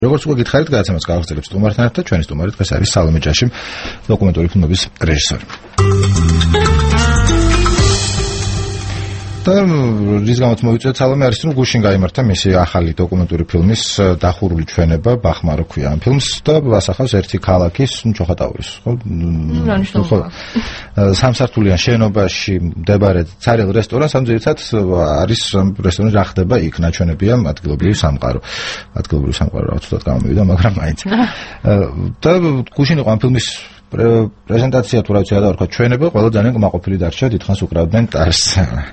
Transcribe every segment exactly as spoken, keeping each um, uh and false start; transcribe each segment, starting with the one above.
როგორც უკვე გითხარით, გადაცემას გავაგრძელებთ სტუმართან ერთად, ჩვენი სტუმარი დღეს არის სალომე ჯაშიმ, დოკუმენტური ფილმების რეჟისორი. და რის გამოც მოვიწვიეთ სალომე არის, რომ გუშინ გაიმართა მისი ახალი დოკუმენტური ფილმის დახურული ჩვენება, ბახმარო ქვია ამ ფილმს და ასახავს ერთი ქალაქის ჩოხატაურის, ხო? ხო. სამსართულიან შენობაში მდებარე ცარიელ რესტორანს, ამ ძირითადად არის რესტორანი რა ხდება იქ, ნაჩვენებია ადგილობრივი სამყარო. ადგილობრივი სამყარო რა თუდად გამომივიდა, მაგრამ მაინც. და გუშინ იყო ამ ფილმის პრეზენტაცია თუ რა ვიცი რა დავარქვა ჩვენება, ყველა ძალიან კმაყოფილი დარჩა, დიდხანს უკრავდნენ ტარს.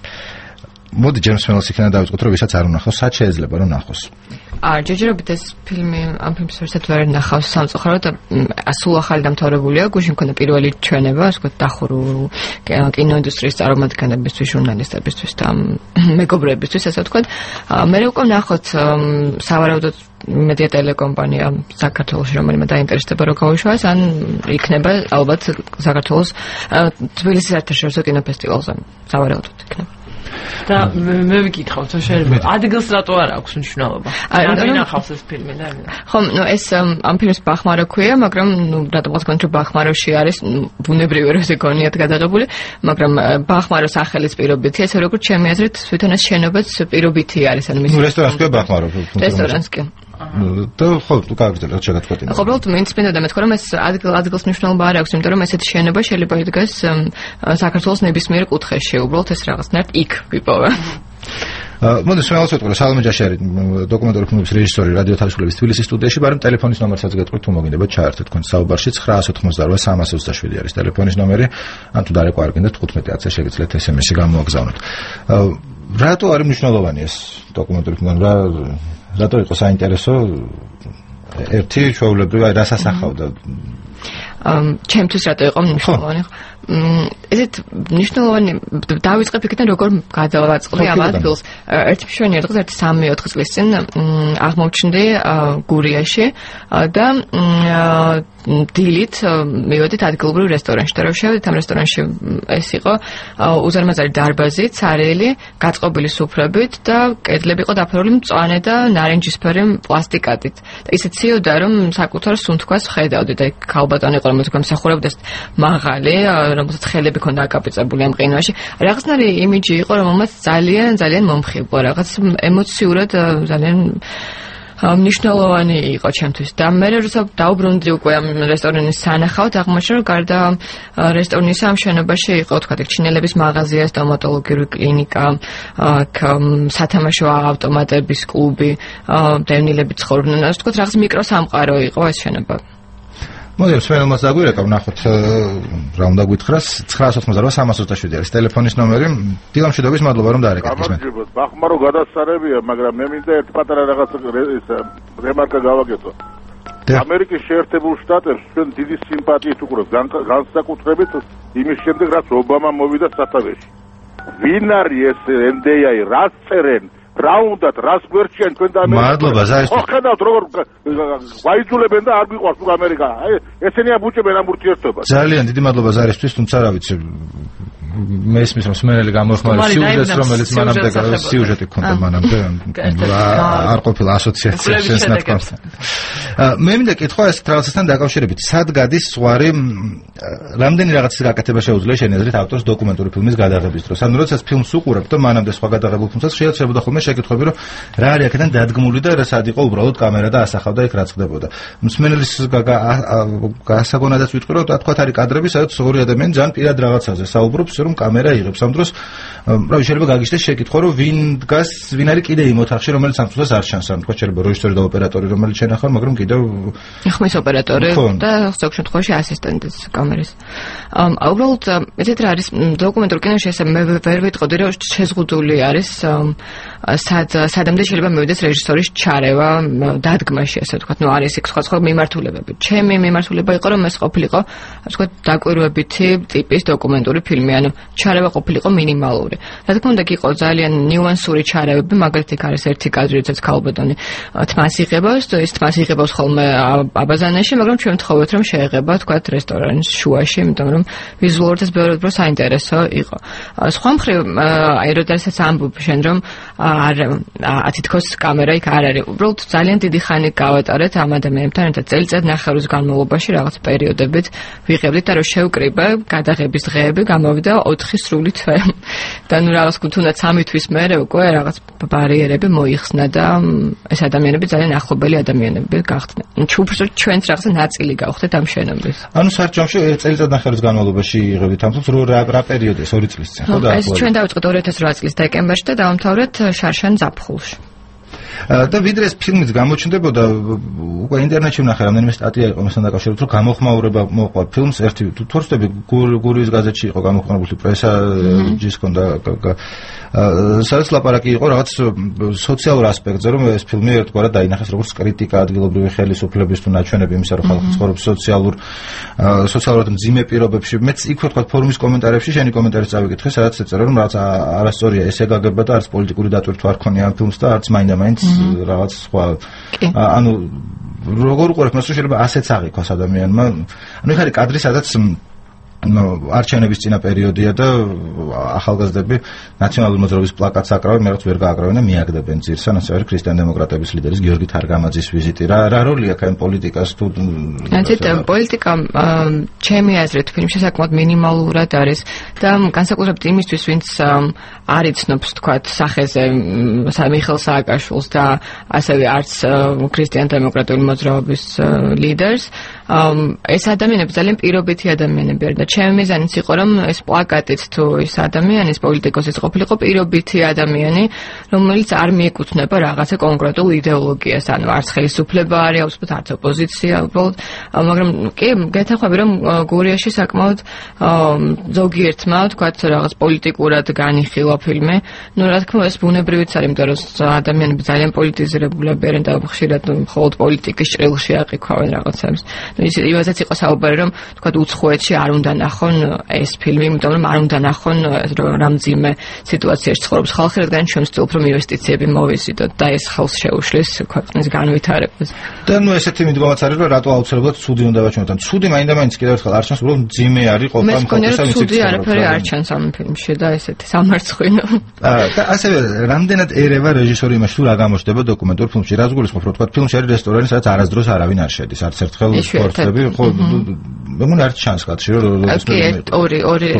მოდი ჯეიმს მელს იქნება დავიწყოთ, რომ ვისაც არ უნახავს, სად შეიძლება რომ ნახოს. აა ჯერჯერობით ეს ფილმი ამ ფილმს ვერცად ვერ ნახავს სამწუხაროდ, სულ ახალი დამთავრებულია, გუშინ მქონდა პირველი ჩვენება, ასე ვთქვათ, დახურულ კინოინდუსტრიის წარმომადგენლებისთვის, ჟურნალისტებისთვის და მეგობრებისთვის, ასე ვთქვათ. მე უკვე ნახოთ სავარაუდოდ მედია ტელეკომპანია საქართველოში, რომელიმე დაინტერესდება რომ გავიშვას, ან იქნება ალბათ საქართველოს თბილისის საერთაშორისო კინოფესტივალზე სავარაუდოდ იქნება. და მე ვიკითხავ, თუ შეიძლება ადგილს რატო არ აქვს მნიშვნელობა? არ ნახავს ეს ფილმი და ხო, ნუ ეს ამ ფილმს ბახმარო ქვია, მაგრამ ნუ რატომღაც გონი რომ ბახმაროში არის, ბუნებრივი როზე გონიათ გადაღებული, მაგრამ ბახმაროს სახელის პირობითი, ესე როგორც ჩემი აზრით, თვითონ ეს შენობაც პირობითი არის, ანუ მის ნუ რესტორანს ქვია ბახმარო. რესტორანს კი. და ხო, თუ გააგრძელოთ შეგაწყვეტინა. ხო, უბრალოდ მეც მინდოდა მეთქვა, რომ ეს ადგილ ადგილს მნიშვნელობა არ აქვს, იმიტომ რომ ესეთი შენობა შეიძლება იდგას საქართველოს ნებისმიერ კუთხეში, უბრალოდ ეს რაღაცნაირად იქ ვიპოვა. მოდი სულაც ვეთქვი, სალომე ჯაში არის დოკუმენტური ფილმების რეჟისორი რადიო თავისუფლების თბილისის სტუდიაში, მაგრამ ტელეფონის ნომერსაც გეტყვით, თუ მოგინდებათ ჩაერთოთ თქვენ საუბარში ცხრა ოცდაოთხმოცდაოთხ სამას ოცდაშვიდი არის ტელეფონის ნომერი, ან თუ დარეკვა არ გინდათ თხუთმეტი ათზე შეგიძლიათ ეს ემ ესი გამოგზავნოთ. რატო არის მნიშვნელოვანი ეს დოკუმენტური ფილმი? რა რატო იყო საინტერესო ერთი ჩვეულებრივი აი რას ასახავდა? ჩემთვის რატო იყო მნიშვნელოვანი? ესეთ მნიშვნელოვანი დავიწყებ იქიდან როგორ გადავაწყდი ამ ადგილს. ერთი მშვენიერ დღეს ერთი სამი ოთხი წლის წინ აღმოჩნდი გურიაში და დილით მივედით ადგილობრივ რესტორანში და რომ შევედით ამ რესტორანში ეს იყო უზარმაზარი დარბაზი, ცარიელი, გაწყობილი სუფრებით და კედლები იყო დაფარული მწვანე და ნარინჯისფერი პლასტიკატით. და ისე ციოდა რომ საკუთარ სუნთქვას ხედავდი და ქალბატონი იყო რომელიც გამსახურებდა მაღალი, რომელსაც ხელები ჰქონდა აკაპეწებული ამ ყინვაში. რაღაცნაირი იმიჯი იყო, რომელმაც ძალიან ძალიან მომხიბლა, რაღაც ემოციურად ძალიან მნიშვნელოვანი იყო ჩემთვის და მე როცა დაუბრუნდი უკვე ამ რესტორანის სანახავად, აღმოჩნდა რომ გარდა რესტორნისა ამ შენობაში იყო თქვა ჩინელების მაღაზია, სტომატოლოგიური კლინიკა, სათამაშო ავტომატების კლუბი, დევნილები ცხოვრობდნენ, ასე თქვა რაღაც მიკროსამყარო იყო ეს შენობა. მოდი სვენელმაც დაგვირეკავ, ნახოთ რა უნდა გითხრას. ცხრა ოცდაოთხ სამას ოცდაშვიდი არის ტელეფონის ნომერი. დილამშვიდობის მადლობა რომ დაარეკეთ ისმენ. ბახმარო გადასწარებია, მაგრამ მე მინდა ერთ პატარა რაღაც რემარკა გავაკეთო. ამერიკის შეერთებულ შტატებში ჩვენ დიდი სიმპათიით უყურებთ, განსაკუთრებით იმის შემდეგ, რაც ობამა მოვიდა სათავეში. ვინ არის ეს ენ დი აი, რას წერენ? რა უნდათ, რას გვერდჩიან თქვენ და ამერიკა? მადლობა, ზარის. ხო, ხედავთ როგორ ვაიძულებენ და არ გვიყვარს უკვე ამერიკა. აი, ესენია ბუჭებენ ამ ურთიერთობას. ძალიან დიდი მადლობა ზარისთვის, თუმცა რა ვიცი, მე ისმის რომ სმენელი გამოეხმარა სიუჟეტს, რომელიც მანამდე სიუჟეტი ქონდა მანამდე, არ ყოფილა ასოციაცია შენს ნათქვამს. მე მინდა კითხვა ეს რაღაცასთან დაკავშირებით, სად გადის ზღვარი, რამდენი რაღაცის გაკეთება შეუძლია შენი აზრით ავტორს დოკუმენტური ფილმის გადაღების დროს? ანუ როდესაც ფილმს უყურებ და მანამდე სხვა გადაღებულ ფილმსაც შეიძლება ხოლმე შეკითხები, რომ რა არის აქედან დადგმული და რასად იყო უბრალოდ კამერა და ასახავდა იქ რაც ხდებოდა. მსმენელის გასაგონადაც ვიტყვი, რომ თქვა არის კადრები, სადაც ორი ადამიანი ძალიან პირად რაღაცაზე საუბრობს, რომ კამერა იღებს ამ დროს. რა ვიცი, შეიძლება გაგიჩნდეს შეკითხვა, რომ ვინ დგას, ვინ არის კიდე იმ ოთახში, რომელიც ამ წუთას არ ჩანს. ან თქვა შეიძლება რეჟისორი და ოპერატორი, რომელიც შენახავ, მაგრამ კიდევ ხმის ოპერატორი და ზოგ შემთხვევაში ასისტენტის კამერის. უბრალოდ ესეთ რა არის დოკუმენტურ კინოში, ესე მე ვერ ვიტყოდი, რომ შეზღუდული არის სად სადამდე შეიძლება მივიდეს რეჟისორის ჩარევა დადგმაში, ასე ვთქვათ, ნუ არის იქ სხვა სხვა მიმართულებები. ჩემი მიმართულება იყო, რომ ეს ყოფილიყო, ასე ვთქვათ, დაკვირვებითი ტიპის დოკუმენტური ფილმი, ანუ ჩარევა ყოფილიყო მინიმალური. რა თქმა უნდა, იყო ძალიან ნიუანსური ჩარევები, მაგალითად იქ არის ერთი კადრი, როდესაც ქალბატონი თმას იღებს, ეს თმას იღებს ხოლმე აბაზანაში, მაგრამ ჩვენ ვთხოვეთ, რომ შეეღება, ვთქვათ, რესტორანის შუაში, იმიტომ რომ ვიზუალურად ეს ბევრად უფრო საინტერესო იყო. სხვა მხრივ, აი როდესაც ამბობ შენ რომ არ ათითქოს კამერა იქ არ არის. უბრალოდ ძალიან დიდი ხანი გავატარეთ ამ ადამიანებთან ერთად წელიწად ნახევრის განმავლობაში რაღაც პერიოდებით ვიღებდით და რომ შევკრიბე გადაღების დღეები გამოვიდა ოთხი სრული თვე და ნუ რაღაც თუნდაც სამი თვის მერე უკვე რაღაც ბარიერები მოიხსნა და ეს ადამიანები ძალიან ახლობელი ადამიანები გახდნენ. უბრალოდ ჩვენც რაღაცა ნაწილი გავხდეთ ამ შენობის. ანუ სარჩომში წელიწად ნახევრის განმავლობაში იღებდით ამ თავს რა რა პერიოდი ეს ორი წლის წინ ხო და ეს ჩვენ დავიწყეთ ორი ათას ოთხ წლის დეკემბერში და დავამთავრეთ შარშან ზაფხულში. და ვიდრე ეს ფილმიც გამოჩნდებოდა უკვე ინტერნეტში ვნახე რამდენიმე სტატია იყო მასთან დაკავშირებით რომ გამოხმაურება მოყვა ფილმს ერთი თორსტები გურიის გაზეთში იყო გამოხმაურებული პრესა ჯის ქონდა სადაც ლაპარაკი იყო რაღაც სოციალურ ასპექტზე რომ ეს ფილმი ერთგვარად დაინახეს როგორც კრიტიკა ადგილობრივი ხელისუფლების თუ ნაჩვენები იმისა რომ ხალხი ცხოვრობს სოციალურ სოციალურად მძიმე პირობებში მეც იქ ვთქვა ფორუმის კომენტარებში შენი კომენტარიც წავიკითხე სადაც ეწერა რომ რაღაც არასწორია ესე გაგება და არც პოლიტიკური დატვირთვა არ ქონია ამ ფილმს და არც მაინდა-მაინც რაღაც სხვა ანუ როგორ უყურებ მას შეიძლება ასეც აღიქواس ადამიანმა ანუ ეხლა კადრი სადაც არჩევნების წინა პერიოდია და ახალგაზრდები ნაციონალური მოძრაობის პლაკატს აკრავენ, მე რაც ვერ გააკრავენ და მიაგდებენ ძირს, ასე არის ქრისტიან-დემოკრატების ლიდერის გიორგი თარგამაძის ვიზიტი. რა რა როლი აქვს ამ პოლიტიკას თუ ანთეთ პოლიტიკა ჩემი აზრით ფილმში საკმაოდ მინიმალურად არის და განსაკუთრებით იმისთვის, ვინც არ იცნობს თქვათ სახეზე მიხეილ სააკაშვილს და ასევე არც ქრისტიან-დემოკრატიული მოძრაობის ლიდერს ეს ადამიანები ძალიან პირობითი ადამიანები არიან და ჩემი მიზანიც იყო რომ ეს პლაკატით თუ ეს ადამიანი ეს პოლიტიკოსის ყოფილიყო პირობითი ადამიანი რომელიც არ მიეკუთვნება რაღაცა კონკრეტულ იდეოლოგიას ანუ არც ხელისუფლება არის უბრალოდ არც ოპოზიცია უბრალოდ მაგრამ კი გეთახვები რომ გურიაში საკმაოდ ზოგიერთმა თქვათ რაღაც პოლიტიკურად განიხილა ფილმი ნუ რა თქმა უნდა ეს ბუნებრივიც არის იმიტომ რომ ადამიანები ძალიან პოლიტიზირებულები არიან და ხშირად მხოლოდ პოლიტიკის ჭრილში აყიქვავენ რაღაცებს ის იმასაც იყო საუბარი რომ თქვათ უცხოეთში არ უნდა ნახონ ეს ფილმი იმიტომ რომ არ უნდა ნახონ რა მძიმე სიტუაციაში ცხოვრობს ხალხი რადგან ჩვენ ვცდილობთ რომ ინვესტიციები მოვიზიდოთ და ეს ხელს შეუშლის ქვეყნის განვითარებას და ნუ ესეთი მიდგომაც არის რომ რატო აუცილებლად ცუდი უნდა ვაჩვენოთ ან ცუდი მაინდა-მაინც კიდევ ერთხელ არ ჩანს უბრალოდ მძიმე არის ყოფა ამ კონტექსტში ცუდი არაფერი არ ჩანს ამ ფილმში და ესეთი სამარცხვინო და ასევე რამდენად ერევა რეჟისორი იმაში თუ რა გამოჩნდება დოკუმენტურ ფილმში რაც გულისხმობ რომ თქვათ ფილმში არის რესტორანი სადაც არასდროს არავინ არ შედის არც ერთხელ სპორტები ხო მე მგონი არ ჩანს კაცი რომ კი ორი ორი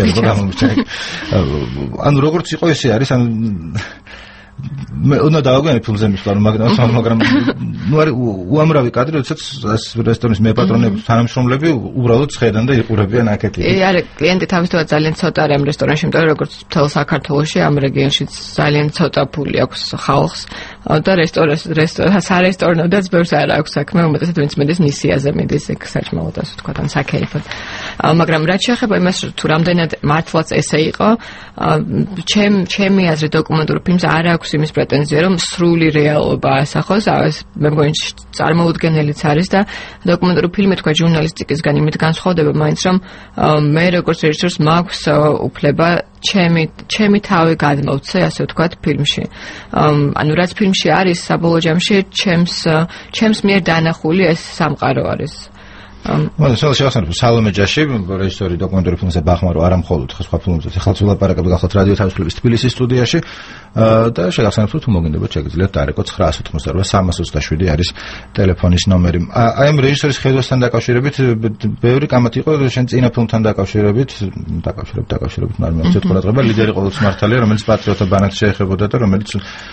ანუ როგორც იყო ესე არის ანუ მე უნდა დავაგონე ფილმზე მისვლა მაგრამ მაგრამ ნუ არის უამრავი კადრი როდესაც რესტორნის მეპატრონები თანამშრომლები უბრალოდ ხედან და იყურებიან აქეთ კი არა კლიენტი თავისთავად ძალიან ცოტა არის ამ რესტორანში იმიტომ რომ როგორც მთელ საქართველოში ამ რეგიონში ძალიან ცოტა ფული აქვს ხალხს და რესტორანს რესტორანს არესტორნოდაც ბევრს არ აქვს საქმე უმეტესად ვინც მედის მისიაზე მიდის ეგ საჭმელად ასე თქვა ან საკერიფოდ მაგრამ რაც შეეხება იმას თუ რამდენად მართლაც ესე იყო ჩემ ჩემი აზრით დოკუმენტურ ფილმს არ აქვს იმის პრეტენზია რომ სრული რეალობა ასახოს ეს მე მგონი წარმოუდგენელიც არის და დოკუმენტური ფილმი თქვა ჟურნალისტიკისგან იმით განსხვავდება მაინც რომ მე როგორც რეჟისორს მაქვს უფლება ჩემი ჩემი თავი გადმოვცე ასე ვთქვათ ფილმში ანუ რაც ფილმში არის საბოლოო ჯამში ჩემს ჩემს მიერ დანახული ეს სამყარო არის მოდი შეიძლება სალომე ჯაში რეჟისორი დოკუმენტური ფილმზე ბახმარო არა მხოლოდ სხვა ფილმებზე ხალხს ვილაპარაკებ გახლავთ რადიო თავისუფლების თბილისის სტუდიაში და შეგახსენებთ თუ მოგინდებათ შეგიძლიათ დაარეკოთ ნine ათმოცდაოთხ სამას ოცდაშვიდი არის ტელეფონის ნომერი აი ამ რეჟისორის ხედვასთან დაკავშირებით ბევრი კამათი იყო შენ წინა ფილმთან დაკავშირებით დაკავშირებით დაკავშირებით ნორმალურად ყურადღება ლიდერი ყოველთვის მართალია რომელიც პატრიოტთა ბანაკს შეეხებოდა და რომელიც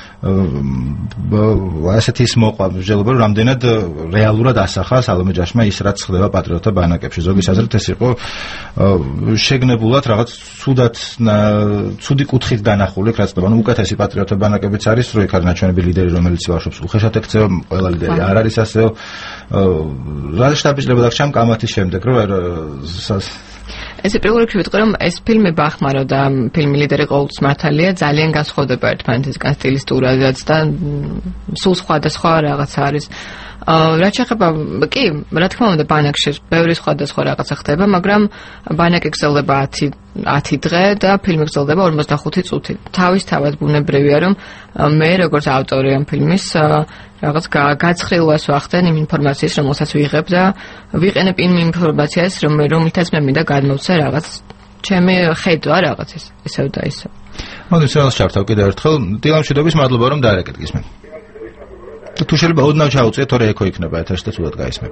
ასეთი ის მოყვა მსჯელობა რომ რამდენად რეალურად ასახა სალომე ჯაშმა ის რაც ხდება პატრიოტთა ბანაკებში ზოგის აზრით ეს იყო შეგნებულად რაღაც ცუდად ცუდი კუთხით დანახული რაც ხდება ანუ უკეთესი პატრიოტთა ბანაკებიც არის რო იქ არის ნაჩვენები ლიდერი რომელიც ვარშავს უხეშად ექცევა ყველა ლიდერი არ არის ასეო რა შტაბიჭრება და ჩემ კამათის შემდეგ რომ ეს პირველ რიგში ვიტყვი რომ ეს ფილმი ბახმარო და ფილმი ლიდერი ყოველთვის მართალია ძალიან განსხვავდება ერთმანეთისგან სტილისტურადაც და სულ სხვადასხვა რაღაც არის რაც შეეხება კი რა თქმა უნდა ბანაკში ბევრი სხვადასხვა რაღაცა ხდება მაგრამ ბანაკი გრძელდება ათი დღე და ფილმი გრძელდება ორმოცდახუთი წუთი თავისთავად ბუნებრივია რომ მე როგორც ავტორი ამ ფილმის რაღაც გაცხრილვას ვახდენ იმ ინფორმაციის რომელსაც ვიღებ და ვიყენებ იმ ინფორმაციას რომელთაც მე მინდა გადმოვცე რაღაც ჩემი ხედვა რაღაც ესეო და ისე მოდი შეიძლება ჩავთავ კიდევ ერთხელ დილამშვიდობის მადლობა რომ დაარეკეთ გისმენთ თუ შეიძლება ოდნავ ჩაუწიეთ, თორე ეკო იქნება ეთერში და ცუდად გაისმება.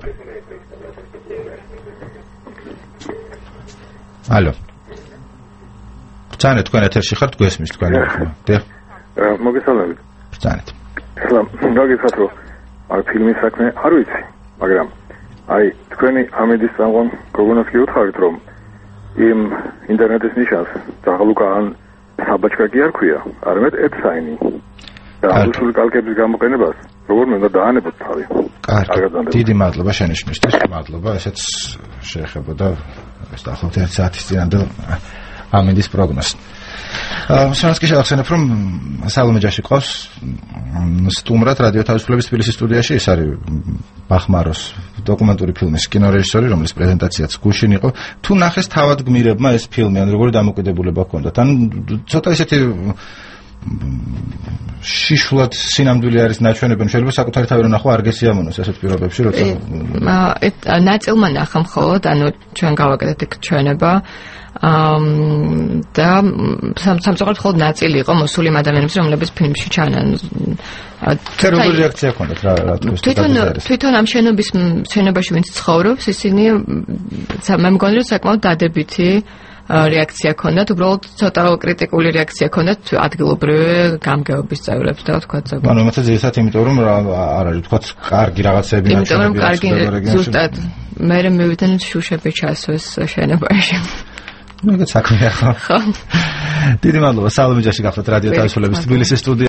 ალო. ბრძანეთ, თქვენ ეთერში ხართ, გვესმის თქვენ ახლა. დიახ. მოგესალმებით. ბრძანეთ. ახლა მოგესალმებით, რომ აი ფილმის საქმე არ ვიცი, მაგრამ აი თქვენი ამედის წამყვან გოგონას გიუთხარით, რომ იმ ინტერნეტის ნიშანს დაღლუკან საბაჭკა კი არ ქვია, არამედ ედსაინი. და რუსული კალკების გამოყენებას როგორ უნდა დაანებოთ თავი? კარგი. დიდი მადლობა შენიშვნისთვის. მადლობა, ესეც შეეხებოდა ეს დაახლოებით ერთი საათის წინანდელ ამედის პროგნოზს. შემდგომში შევახსენებ, რომ სალომე ჯაში ყავს სტუმრად რადიო თავისუფლების თბილისის სტუდიაში. ეს არის ბახმაროს დოკუმენტური ფილმის კინორეჟისორი, რომლის პრეზენტაციაც გუშინ იყო. თუ ნახეს თავად გმირებმა ეს ფილმი, ან როგორი დამოკიდებულება ჰქონდათ? ან ცოტა ისეთი შიშულად სინამდვილე არის ნაჩვენებენ, შეიძლება საკუთარი თავი რომ ნახო არ გესიამოვნოს ესეთ პირობებში, როცა ნაწილმა ნახა მხოლოდ, ანუ ჩვენ გავაკეთეთ ეგ ჩვენება. და სამწუხაროდ მხოლოდ ნაწილი იყო მოსული ადამიანებს, რომლებიც ფილმში ჩანან. როგორი რეაქცია ჰქონდათ რა რა თქოს? თვითონ თვითონ ამ შენობის შენობაში ვინც ცხოვრობს, ისინი მე მგონი რომ საკმაოდ დადებითი რეაქცია ჰქონდათ, უბრალოდ ცოტა კრიტიკული რეაქცია ჰქონდათ ადგილობრივი გამგეობის წევრებს და თქვა ზოგადად. ანუ მეთქე ზუსტად იმიტომ რომ არ არის თქვა კარგი რაღაცები ნაჩვენები. იმიტომ რომ კარგი ზუსტად მე მივიდან შუშები ჩასვეს შენობაში. ნუ ეგეც საქმეა ხო? დიდი მადლობა, სალომე ჯაში გახლავთ რადიო თავისუფლების თბილისის სტუდიაში.